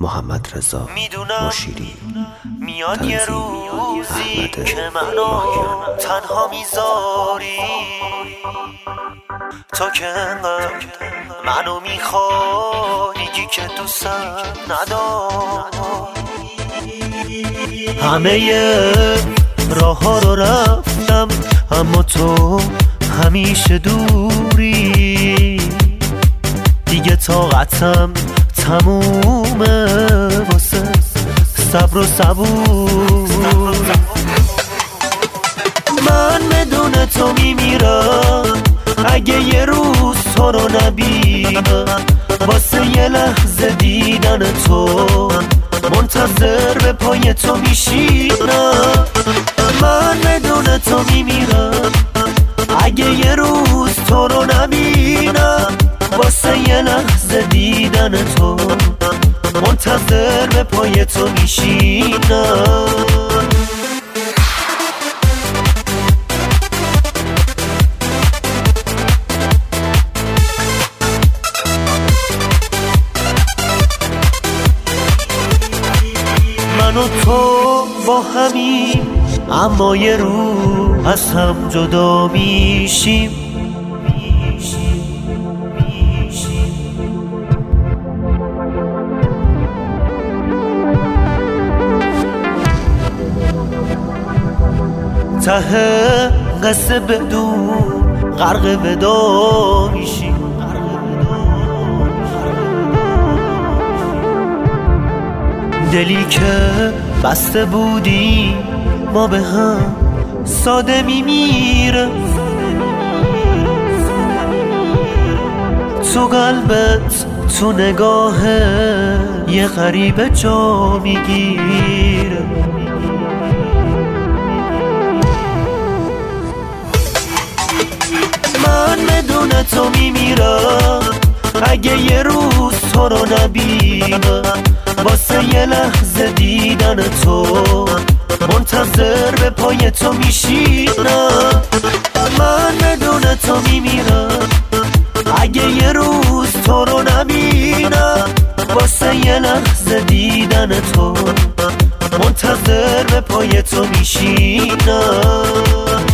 محمد رضا مشیری. میاد یه روزی که منو تنها میذاری، تو که انقدر منو میخوای که دوستم نداری. همه راه ها رو رفتم اما تو همیشه دوری، دیگه طاقتم تمومه واسه صبر و صبور. من بدون تو میمیرم اگه یه روز تو رو نبینم، واسه یه لحظه دیدن تو منتظر به پای تو میشینم. من بدون تو میمیرم اگه یه روز تو رو نبینم، واسه یه لحظه دیدن تو منتظر به پای تو میشینم. من و تو با همیم اما یه روز از هم جدا میشیم. ته قصه بدون غرق ودا میشیم. دلی که بسته بودی ما به هم ساده میمیره، تو قلبت تو نگاه یه غریبه جا میگیره. من بدون تو میمیرم اگه یه روز تو رو نبینم، واسه یه لحظه دیدن تو منتظر به پای تو میشینم. من بدون تو میمیرم اگه یه روز تو رو نبینم، واسه یه لحظه دیدن تو منتظر به پای تو میشینم.